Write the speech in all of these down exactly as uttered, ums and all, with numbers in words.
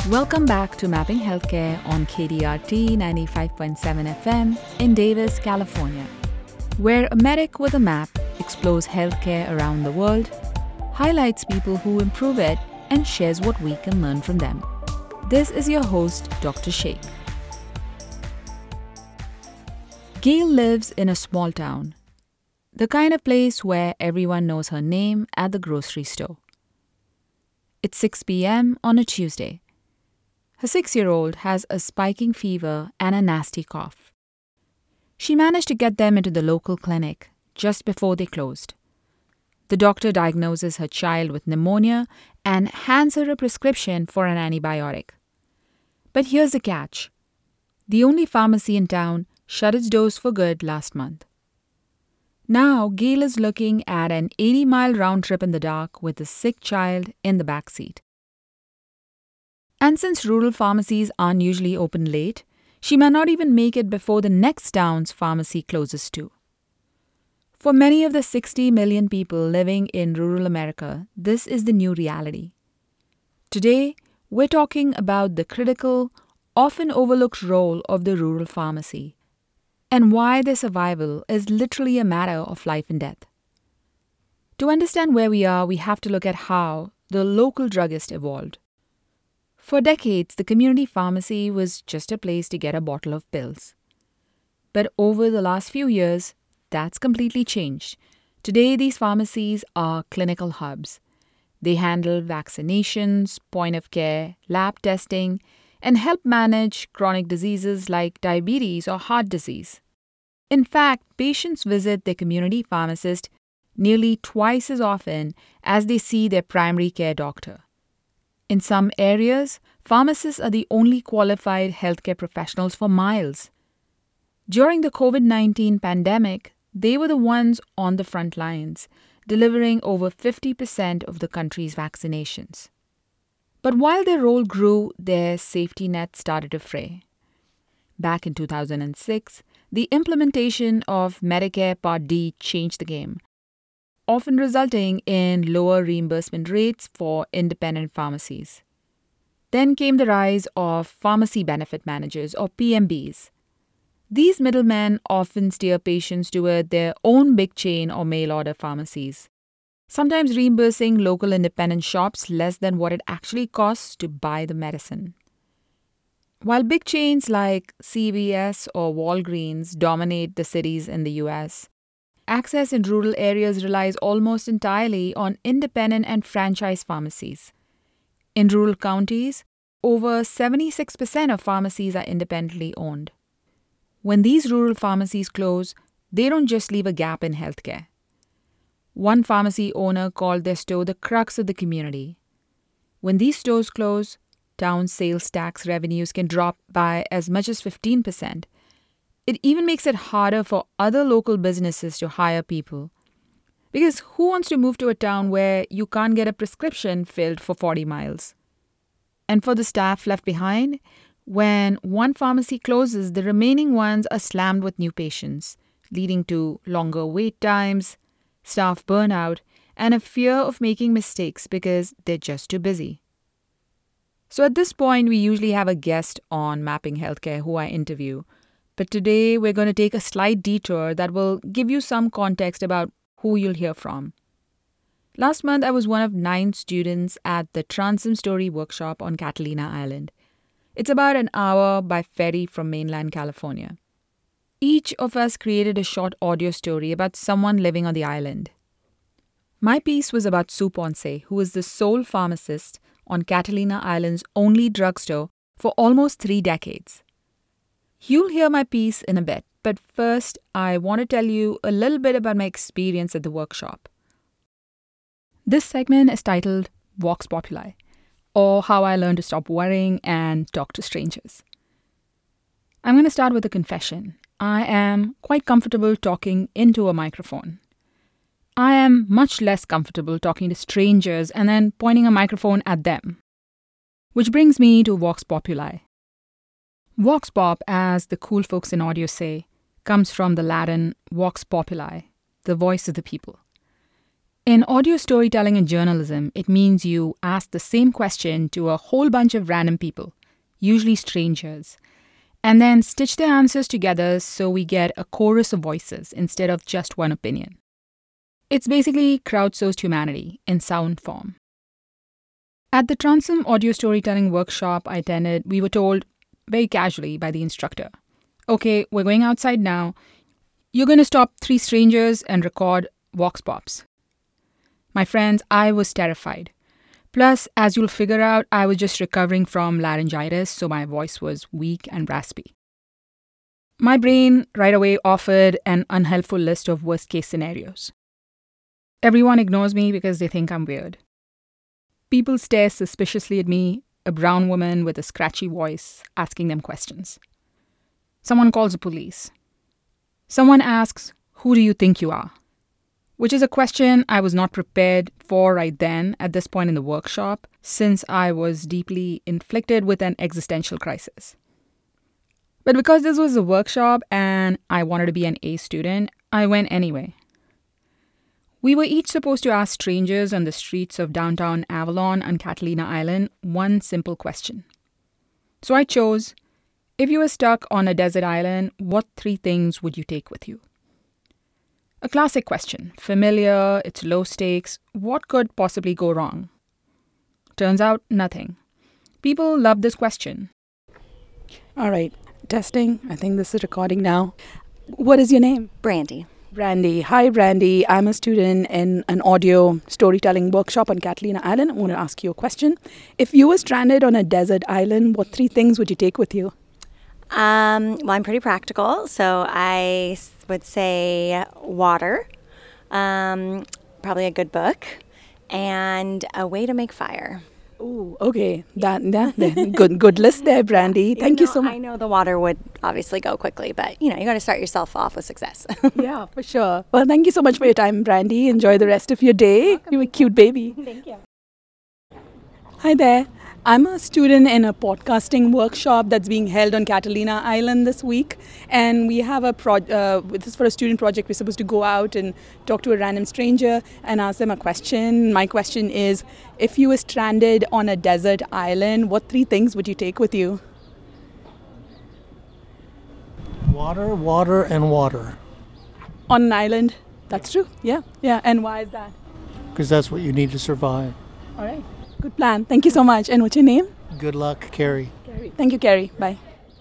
Welcome back to Mapping Healthcare on K D R T ninety-five point seven F M in Davis, California, where a medic with a map explores healthcare around the world, highlights people who improve it, and shares what we can learn from them. This is your host, Doctor Sheikh. Gail lives in a small town, the kind of place where everyone knows her name at the grocery store. It's six p.m. on a Tuesday. Her six-year-old has a spiking fever and a nasty cough. She managed to get them into the local clinic just before they closed. The doctor diagnoses her child with pneumonia and hands her a prescription for an antibiotic. But here's the catch. The only pharmacy in town shut its doors for good last month. Now, Gail is looking at an eighty-mile round trip in the dark with a sick child in the back seat. And since rural pharmacies aren't usually open late, she may not even make it before the next town's pharmacy closes too. For many of the sixty million people living in rural America, this is the new reality. Today, we're talking about the critical, often overlooked role of the rural pharmacy and why their survival is literally a matter of life and death. To understand where we are, we have to look at how the local druggist evolved. For decades, the community pharmacy was just a place to get a bottle of pills. But over the last few years, that's completely changed. Today, these pharmacies are clinical hubs. They handle vaccinations, point of care, lab testing, and help manage chronic diseases like diabetes or heart disease. In fact, patients visit their community pharmacist nearly twice as often as they see their primary care doctor. In some areas, pharmacists are the only qualified healthcare professionals for miles. During the covid nineteen pandemic, they were the ones on the front lines, delivering over fifty percent of the country's vaccinations. But while their role grew, their safety net started to fray. Back in two thousand six, the implementation of Medicare Part D changed the game, often resulting in lower reimbursement rates for independent pharmacies. Then came the rise of pharmacy benefit managers, or P M Bs. These middlemen often steer patients toward their own big chain or mail-order pharmacies, sometimes reimbursing local independent shops less than what it actually costs to buy the medicine. While big chains like C V S or Walgreens dominate the cities in the U S, access in rural areas relies almost entirely on independent and franchise pharmacies. In rural counties, over seventy-six percent of pharmacies are independently owned. When these rural pharmacies close, they don't just leave a gap in healthcare. One pharmacy owner called their store the crux of the community. When these stores close, town sales tax revenues can drop by as much as fifteen percent. It even makes it harder for other local businesses to hire people. Because who wants to move to a town where you can't get a prescription filled for forty miles? And for the staff left behind, when one pharmacy closes, the remaining ones are slammed with new patients, leading to longer wait times, staff burnout, and a fear of making mistakes because they're just too busy. So at this point, we usually have a guest on Mapping Healthcare who I interview. But today, we're going to take a slight detour that will give you some context about who you'll hear from. Last month, I was one of nine students at the Transom Story workshop on Catalina Island. It's about an hour by ferry from mainland California. Each of us created a short audio story about someone living on the island. My piece was about Sue Ponce, who is the sole pharmacist on Catalina Island's only drugstore for almost three decades. You'll hear my piece in a bit, but first, I want to tell you a little bit about my experience at the workshop. This segment is titled Vox Populi, or How I Learned to Stop Worrying and Talk to Strangers. I'm going to start with a confession. I am quite comfortable talking into a microphone. I am much less comfortable talking to strangers and then pointing a microphone at them. Which brings me to Vox Populi. Vox Pop, as the cool folks in audio say, comes from the Latin Vox Populi, the voice of the people. In audio storytelling and journalism, it means you ask the same question to a whole bunch of random people, usually strangers, and then stitch their answers together so we get a chorus of voices instead of just one opinion. It's basically crowdsourced humanity in sound form. At the Transom audio storytelling workshop I attended, we were told very casually by the instructor, okay, we're going outside now. You're going to stop three strangers and record vox pops. My friends, I was terrified. Plus, as you'll figure out, I was just recovering from laryngitis, so my voice was weak and raspy. My brain right away offered an unhelpful list of worst-case scenarios. Everyone ignores me because they think I'm weird. People stare suspiciously at me, a brown woman with a scratchy voice asking them questions. Someone calls the police. Someone asks, "Who do you think you are?" Which is a question I was not prepared for right then at this point in the workshop, since I was deeply inflicted with an existential crisis. But because this was a workshop and I wanted to be an A student, I went anyway. We were each supposed to ask strangers on the streets of downtown Avalon and Catalina Island one simple question. So I chose, if you were stuck on a desert island, what three things would you take with you? A classic question, familiar, it's low stakes, what could possibly go wrong? Turns out, nothing. People love this question. All right, testing. I think this is recording now. What is your name? Brandy. Brandy. Hi, Brandy. I'm a student in an audio storytelling workshop on Catalina Island. I want to ask you a question. If you were stranded on a desert island, what three things would you take with you? Um, well, I'm pretty practical, so I would say water, um, probably a good book, and a way to make fire. Ooh, okay. That, that, that good good list there, Brandy. Thank you, know, so much. I know the water would obviously go quickly, but you know, you got to start yourself off with success. Yeah, for sure. Well, thank you so much for your time, Brandy. Enjoy the rest of your day. You're a cute baby. Thank you. Hi there. I'm a student in a podcasting workshop that's being held on Catalina Island this week. And we have a pro- uh, this is for a student project. We're supposed to go out and talk to a random stranger and ask them a question. My question is, if you were stranded on a desert island, what three things would you take with you? Water, water, and water. On an island? That's true. Yeah. Yeah. And why is that? Because that's what you need to survive. All right. Good plan. Thank you so much. And what's your name? Good luck, Carrie. Carrie. Thank you, Carrie. Bye.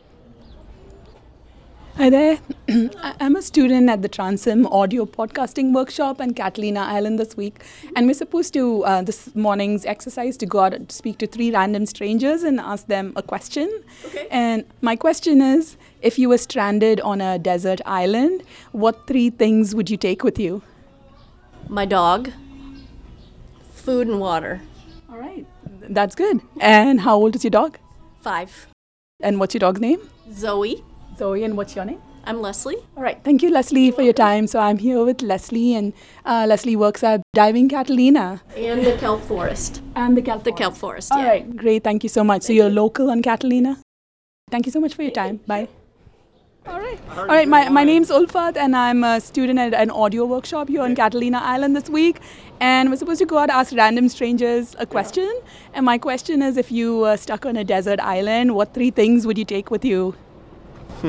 Hi there. I- I'm a student at the Transom audio podcasting workshop on Catalina Island this week. And we're supposed to, uh, this morning's exercise, to go out and speak to three random strangers and ask them a question. Okay. And my question is, if you were stranded on a desert island, what three things would you take with you? My dog, food and water. All right. That's good. And how old is your dog? Five. And what's your dog's name? Zoe. Zoe. And what's your name? I'm Leslie. All right. Thank you, Leslie, for your time. So I'm here with Leslie, and uh, Leslie works at Diving Catalina. And the kelp forest. And the kelp The forest. kelp forest, All yeah. right. Great. Thank you so much. So you're local on Catalina? Thank you so much for your time. Bye. All right. All right. My, my name's Ulfat, and I'm a student at an audio workshop here on Catalina Island this week. And we're supposed to go out and ask random strangers a question. And my question is, if you were stuck on a desert island, what three things would you take with you? Hmm.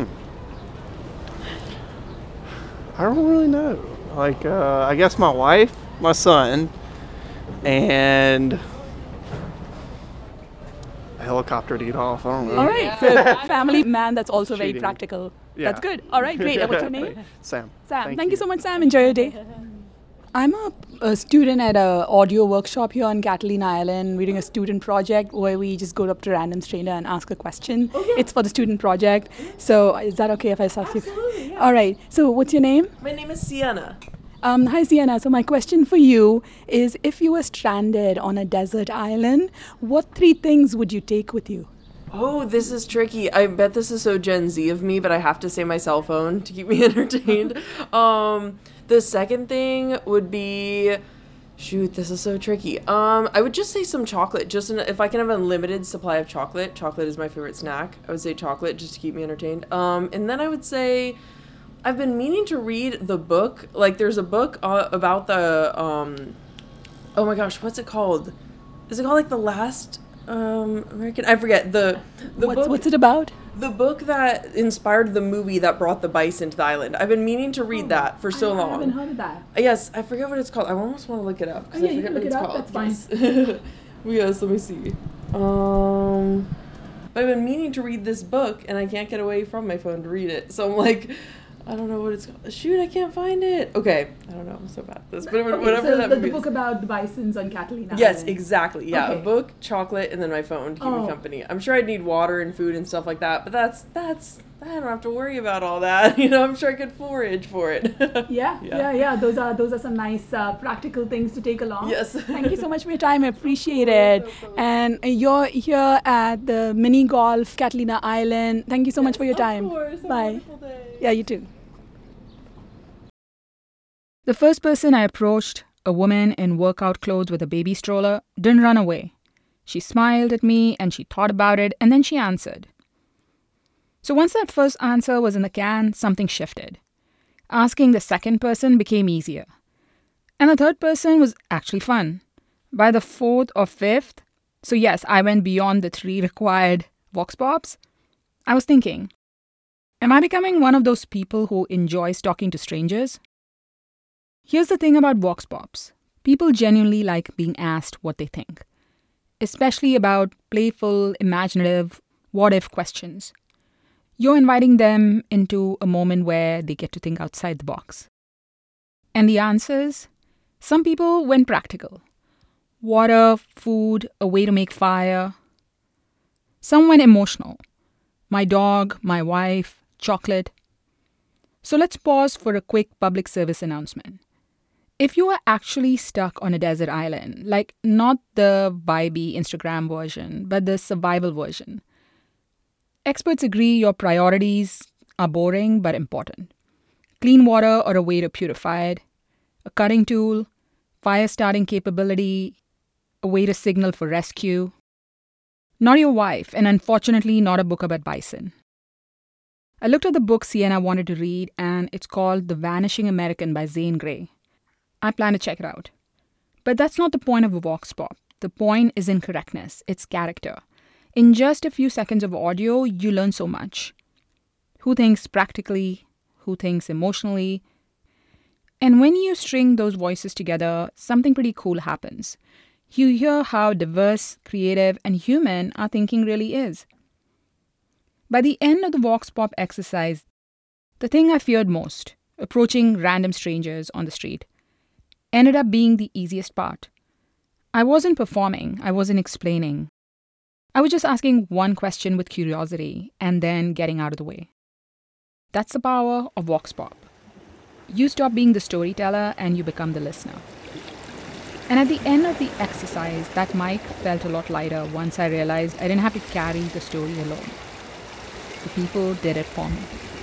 I don't really know. Like, uh, I guess my wife, my son, and a helicopter to get off. I don't know. All right. So family man that's also very Cheating. practical. Yeah. That's good. All right. Great. And what's your name? Sam. Sam. Thank, you so much, Sam. Enjoy your day. I'm a, a student at a audio workshop here on Catalina Island. We're doing a student project where we just go up to a random stranger and ask a question. Oh, yeah. It's for the student project. So is that okay if I ask you? Absolutely, yeah. All right. So what's your name? My name is Sienna. Um, hi, Sienna. So my question for you is, if you were stranded on a desert island, what three things would you take with you? Oh, this is tricky. I bet this is so Gen Z of me, but I have to say my cell phone to keep me entertained. um, the second thing would be, shoot, this is so tricky. Um, I would just say some chocolate. Just in, if I can have a limited supply of chocolate. Chocolate is my favorite snack. I would say chocolate just to keep me entertained. Um, and then I would say, I've been meaning to read the book. Like, there's a book uh, about the um, oh my gosh, what's it called? Is it called like The Last um, American? I forget the the What's, book. what's it about? The book that inspired the movie that brought the bison to the island. I've been meaning to read that for so long. I haven't heard of that. Yes, I forget what it's called. I almost want to look it up because Oh, yeah, I you forget can what look it's it up. called. That's fine. Yes. Yes, let me see. Um, I've been meaning to read this book and I can't get away from my phone to read it. So I'm like, I don't know what it's called. Shoot, I can't find it. Okay, I don't know. I'm so bad at this. But Okay, whatever so that the, movie the book is. about the bisons on Catalina Yes, Island. exactly. Yeah, Okay. a book, chocolate, and then my phone to keep Oh. me company. I'm sure I'd need water and food and stuff like that, but that's that's I don't have to worry about all that. You know, I'm sure I could forage for it. Yeah, Yeah. yeah, yeah, Those are those are some nice uh, practical things to take along. Yes. Thank you so much for your time. I appreciate it. And you're here at the mini golf Catalina Island. Thank you so much for your time. Of course. Have a Bye. wonderful day. Yeah, you too. The first person I approached, a woman in workout clothes with a baby stroller, didn't run away. She smiled at me and she thought about it and then she answered. So once that first answer was in the can, something shifted. Asking the second person became easier. And the third person was actually fun. By the fourth or fifth, so yes, I went beyond the three required vox pops. I was thinking, am I becoming one of those people who enjoys talking to strangers? Here's the thing about vox pops. People genuinely like being asked what they think, especially about playful, imaginative, what-if questions. You're inviting them into a moment where they get to think outside the box. And the answers? Some people went practical. Water, food, a way to make fire. Some went emotional. My dog, my wife, chocolate. So let's pause for a quick public service announcement. If you are actually stuck on a desert island, like not the vibey Instagram version, but the survival version, experts agree your priorities are boring but important. Clean water or a way to purify it, a cutting tool, fire starting capability, a way to signal for rescue. Not your wife, and unfortunately not a book about bison. I looked at the book Sienna wanted to read, and it's called The Vanishing American by Zane Grey. I plan to check it out. But that's not the point of a vox pop. The point is in correctness, its character. In just a few seconds of audio, you learn so much. Who thinks practically? Who thinks emotionally? And when you string those voices together, something pretty cool happens. You hear how diverse, creative, and human our thinking really is. By the end of the vox pop exercise, the thing I feared most, approaching random strangers on the street, ended up being the easiest part. I wasn't performing, I wasn't explaining. I was just asking one question with curiosity and then getting out of the way. That's the power of vox pop. You stop being the storyteller and you become the listener. And at the end of the exercise, that mic felt a lot lighter once I realized I didn't have to carry the story alone. The people did it for me.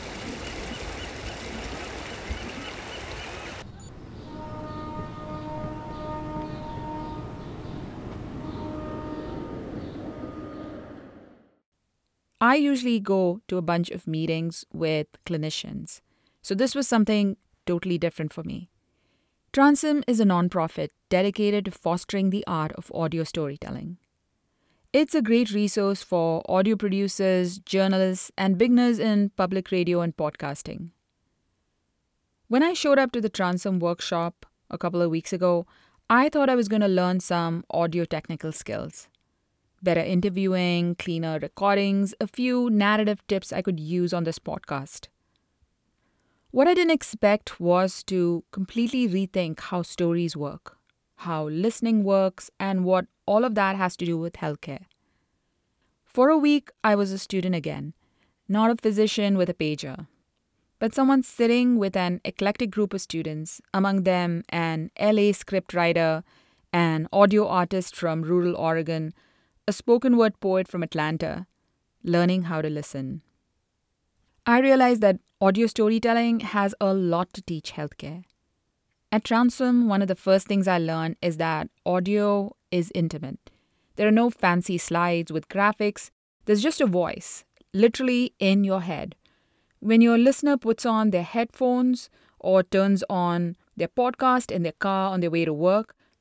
I usually go to a bunch of meetings with clinicians, so this was something totally different for me. Transom is a nonprofit dedicated to fostering the art of audio storytelling. It's a great resource for audio producers, journalists, and beginners in public radio and podcasting. When I showed up to the Transom workshop a couple of weeks ago, I thought I was going to learn some audio technical skills. Better interviewing, cleaner recordings, a few narrative tips I could use on this podcast. What I didn't expect was to completely rethink how stories work, how listening works, and what all of that has to do with healthcare. For a week, I was a student again, not a physician with a pager, but someone sitting with an eclectic group of students, among them an L A scriptwriter, an audio artist from rural Oregon, a spoken word poet from Atlanta, learning how to listen. I realized that audio storytelling has a lot to teach healthcare. At Transom, one of the first things I learned is that audio is intimate. There are no fancy slides with graphics. There's just a voice, literally in your head. When your listener puts on their headphones or turns on their podcast in their car on their way to work,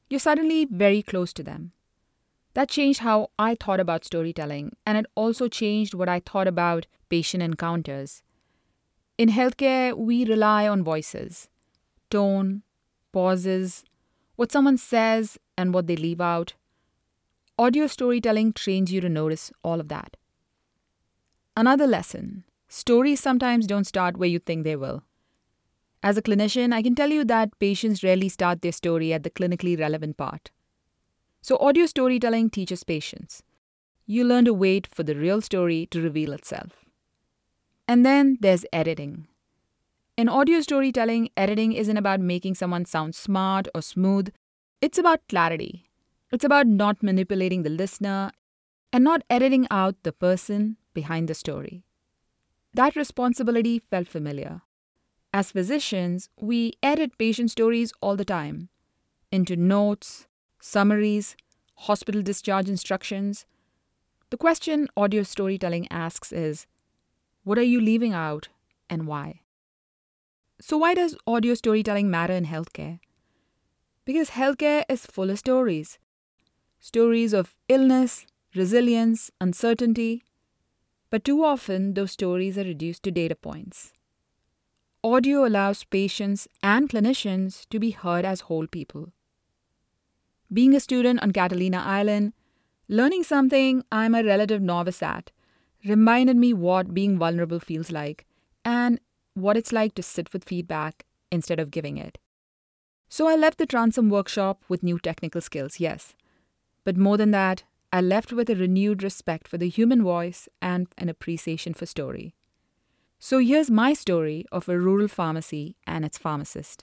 you're suddenly very close to them. That changed how I thought about storytelling, and it also changed what I thought about patient encounters. In healthcare, we rely on voices, tone, pauses, what someone says and what they leave out. Audio storytelling trains you to notice all of that. Another lesson: stories sometimes don't start where you think they will. As a clinician, I can tell you that patients rarely start their story at the clinically relevant part. So audio storytelling teaches patience. You learn to wait for the real story to reveal itself. And then there's editing. In audio storytelling, editing isn't about making someone sound smart or smooth. It's about clarity. It's about not manipulating the listener and not editing out the person behind the story. That responsibility felt familiar. As physicians, we edit patient stories all the time into notes, summaries, hospital discharge instructions. The question audio storytelling asks is, what are you leaving out and why? So why does audio storytelling matter in healthcare? Because healthcare is full of stories. Stories of illness, resilience, uncertainty. But too often, those stories are reduced to data points. Audio allows patients and clinicians to be heard as whole people. Being a student on Catalina Island, learning something I'm a relative novice at, reminded me what being vulnerable feels like and what it's like to sit with feedback instead of giving it. So I left the Transom workshop with new technical skills, yes. But more than that, I left with a renewed respect for the human voice and an appreciation for story. So here's my story of a rural pharmacy and its pharmacist.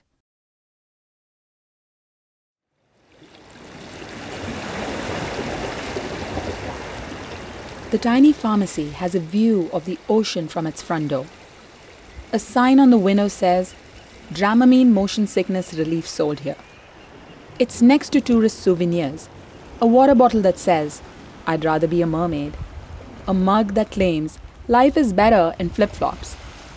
The tiny pharmacy has a view of the ocean from its front door. A sign on the window says, Dramamine Motion Sickness Relief sold here. It's next to tourist souvenirs, a water bottle that says, I'd rather be a mermaid, a mug that claims life is better in flip-flops.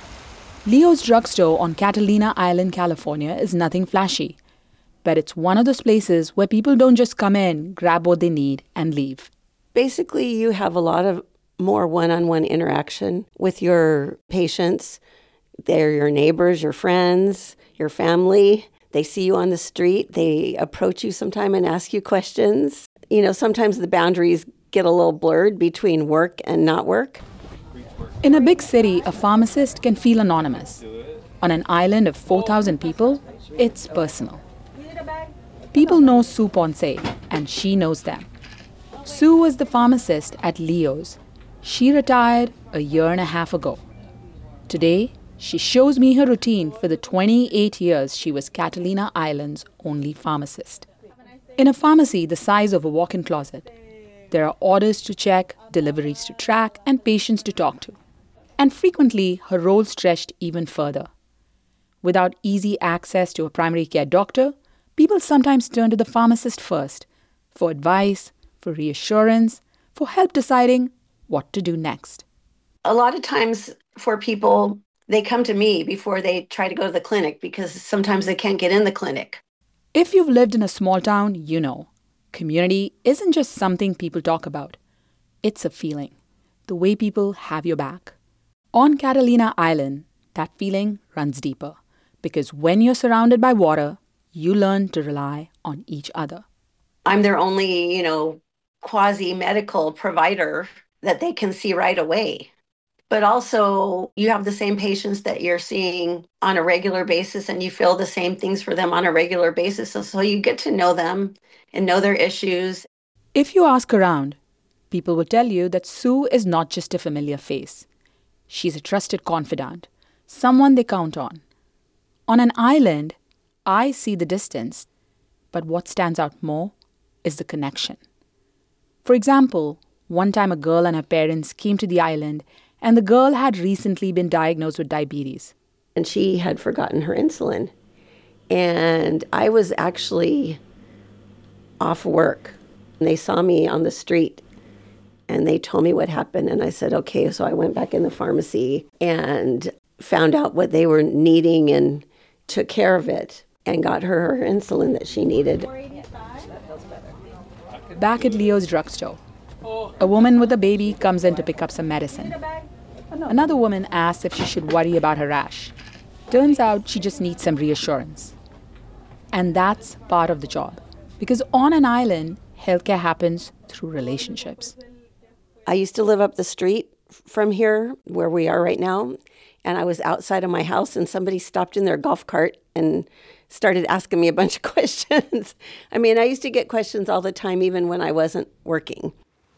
Leo's drugstore on Catalina Island, California is nothing flashy, but it's one of those places where people don't just come in, grab what they need, and leave. Basically, you have a lot of more one-on-one interaction with your patients. They're your neighbors, your friends, your family. They see you on the street. They approach you sometime and ask you questions. You know, sometimes the boundaries get a little blurred between work and not work. In a big city, a pharmacist can feel anonymous. On an island of four thousand people, it's personal. People know Sue Ponce, and she knows them. Sue was the pharmacist at Leo's. She retired a year and a half ago. Today, she shows me her routine for the twenty-eight years she was Catalina Island's only pharmacist. In a pharmacy the size of a walk-in closet, there are orders to check, deliveries to track, and patients to talk to. And frequently, her role stretched even further. Without easy access to a primary care doctor, people sometimes turn to the pharmacist first for advice, for reassurance, for help deciding what to do next. A lot of times for people, they come to me before they try to go to the clinic because sometimes they can't get in the clinic. If you've lived in a small town, you know, community isn't just something people talk about. It's a feeling, the way people have your back. On Catalina Island, that feeling runs deeper because when you're surrounded by water, you learn to rely on each other. I'm their only, you know, quasi-medical provider that they can see right away. But also, you have the same patients that you're seeing on a regular basis, and you feel the same things for them on a regular basis. So, so you get to know them and know their issues. If you ask around, people will tell you that Sue is not just a familiar face. She's a trusted confidant, someone they count on. On an island, I see the distance, but what stands out more is the connection. For example, one time a girl and her parents came to the island, and the girl had recently been diagnosed with diabetes. And she had forgotten her insulin. And I was actually off work. And they saw me on the street, and they told me what happened. And I said, okay, so I went back in the pharmacy and found out what they were needing and took care of it and got her her insulin that she needed. Back at Leo's drugstore, a woman with a baby comes in to pick up some medicine. Another woman asks if she should worry about her rash. Turns out she just needs some reassurance. And that's part of the job. Because on an island, healthcare happens through relationships. I used to live up the street from here, where we are right now, and I was outside of my house, and somebody stopped in their golf cart and started asking me a bunch of questions. I mean, I used to get questions all the time, even when I wasn't working.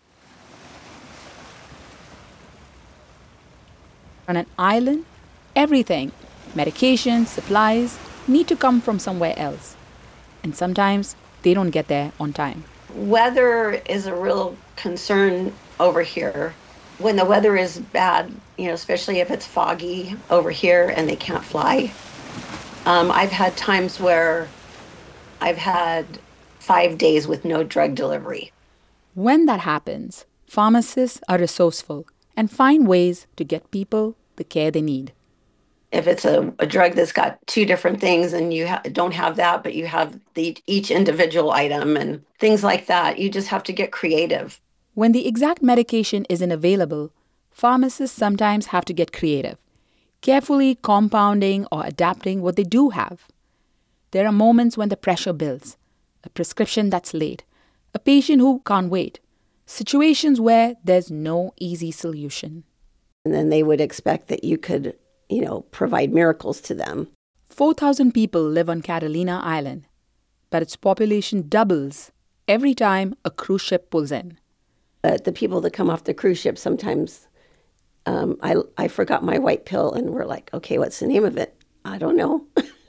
On an island, everything, medications, supplies, need to come from somewhere else. And sometimes they don't get there on time. Weather is a real concern over here. When the weather is bad, you know, especially if it's foggy over here and they can't fly. Um, I've had times where I've had five days with no drug delivery. When that happens, pharmacists are resourceful and find ways to get people the care they need. If it's a, a drug that's got two different things and you ha- don't have that, but you have the, each individual item and things like that, you just have to get creative. When the exact medication isn't available, pharmacists sometimes have to get creative, carefully compounding or adapting what they do have. There are moments when the pressure builds, a prescription that's late, a patient who can't wait, situations where there's no easy solution. And then they would expect that you could, you know, provide miracles to them. four thousand people live on Catalina Island, but its population doubles every time a cruise ship pulls in. But the people that come off the cruise ship, sometimes um, I, I forgot my white pill and we're like, okay, what's the name of it? I don't know.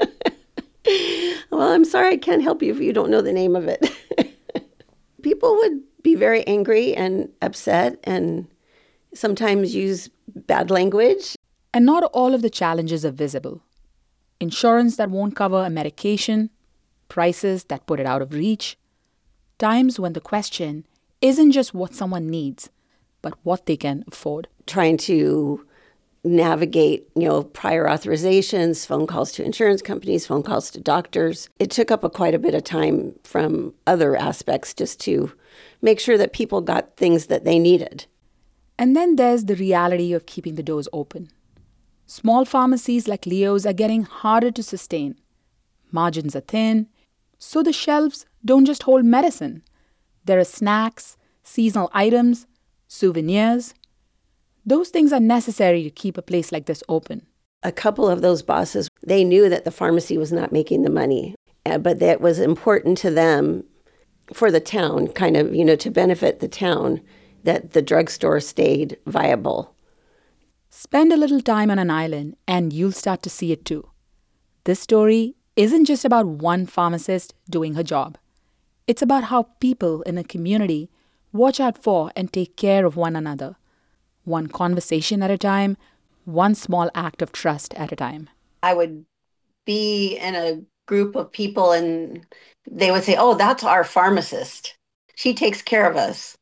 Well, I'm sorry, I can't help you if you don't know the name of it. People would be very angry and upset and sometimes use bad language. And not all of the challenges are visible. Insurance that won't cover a medication, prices that put it out of reach, times when the question isn't just what someone needs, but what they can afford. Trying to navigate, you know, prior authorizations, phone calls to insurance companies, phone calls to doctors. It took up a quite a bit of time from other aspects just to make sure that people got things that they needed. And then there's the reality of keeping the doors open. Small pharmacies like Leo's are getting harder to sustain. Margins are thin, so the shelves don't just hold medicine. There are snacks, seasonal items, souvenirs. Those things are necessary to keep a place like this open. A couple of those bosses, they knew that the pharmacy was not making the money, but that was important to them for the town, kind of, you know, to benefit the town, that the drugstore stayed viable. Spend a little time on an island and you'll start to see it too. This story isn't just about one pharmacist doing her job. It's about how people in a community watch out for and take care of one another. One conversation at a time, one small act of trust at a time. I would be in a group of people and they would say, oh, that's our pharmacist. She takes care of us.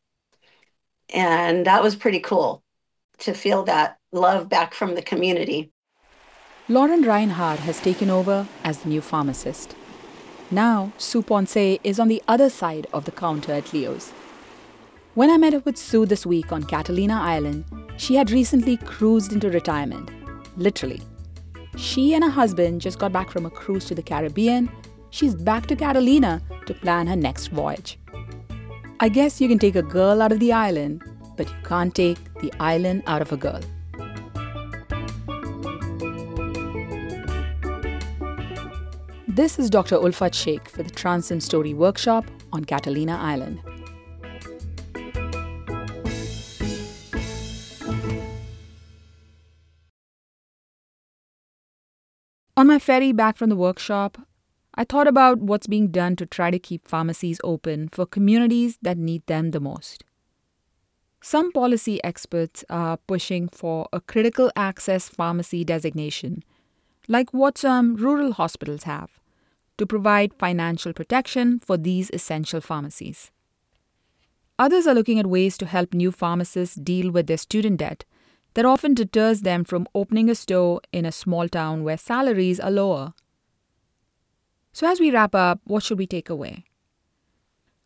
And that was pretty cool to feel that love back from the community. Lauren Reinhardt has taken over as the new pharmacist. Now, Sue Ponce is on the other side of the counter at Leo's. When I met up with Sue this week on Catalina Island, she had recently cruised into retirement. Literally. She and her husband just got back from a cruise to the Caribbean. She's back to Catalina to plan her next voyage. I guess you can take a girl out of the island, but you can't take the island out of a girl. This is Doctor Ulfat Sheikh for the Transcend Story Workshop on Catalina Island. On my ferry back from the workshop, I thought about what's being done to try to keep pharmacies open for communities that need them the most. Some policy experts are pushing for a critical access pharmacy designation, like what some rural hospitals have, to provide financial protection for these essential pharmacies. Others are looking at ways to help new pharmacists deal with their student debt that often deters them from opening a store in a small town where salaries are lower. So as we wrap up, what should we take away?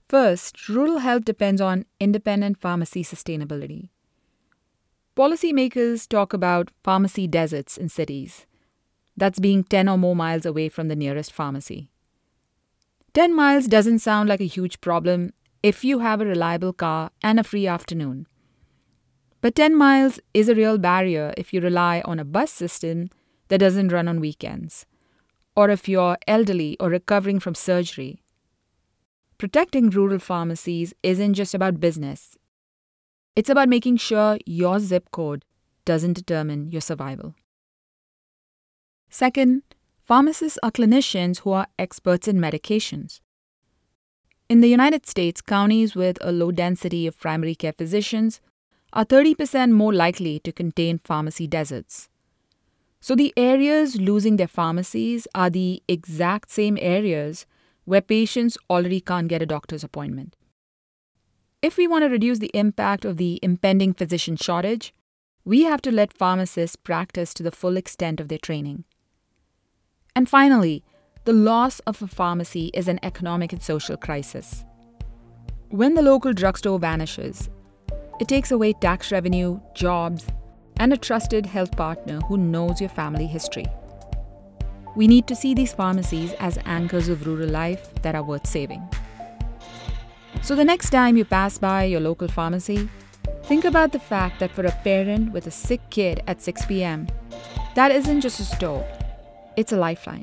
First, rural health depends on independent pharmacy sustainability. Policymakers talk about pharmacy deserts in cities. That's being ten or more miles away from the nearest pharmacy. ten miles doesn't sound like a huge problem if you have a reliable car and a free afternoon. But ten miles is a real barrier if you rely on a bus system that doesn't run on weekends, or if you're elderly or recovering from surgery. Protecting rural pharmacies isn't just about business. It's about making sure your zip code doesn't determine your survival. Second, pharmacists are clinicians who are experts in medications. In the United States, counties with a low density of primary care physicians are thirty percent more likely to contain pharmacy deserts. So the areas losing their pharmacies are the exact same areas where patients already can't get a doctor's appointment. If we want to reduce the impact of the impending physician shortage, we have to let pharmacists practice to the full extent of their training. And finally, the loss of a pharmacy is an economic and social crisis. When the local drugstore vanishes, it takes away tax revenue, jobs, and a trusted health partner who knows your family history. We need to see these pharmacies as anchors of rural life that are worth saving. So the next time you pass by your local pharmacy, think about the fact that for a parent with a sick kid at six p.m., that isn't just a store, it's a lifeline.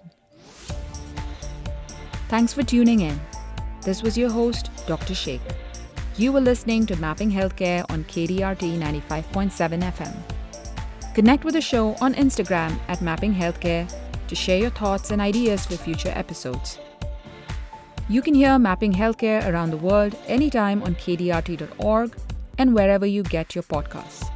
Thanks for tuning in. This was your host, Doctor Sheikh. You were listening to Mapping Healthcare on K D R T ninety-five point seven F M. Connect with the show on Instagram at Mapping Healthcare to share your thoughts and ideas for future episodes. You can hear Mapping Healthcare around the world anytime on K D R T dot org and wherever you get your podcasts.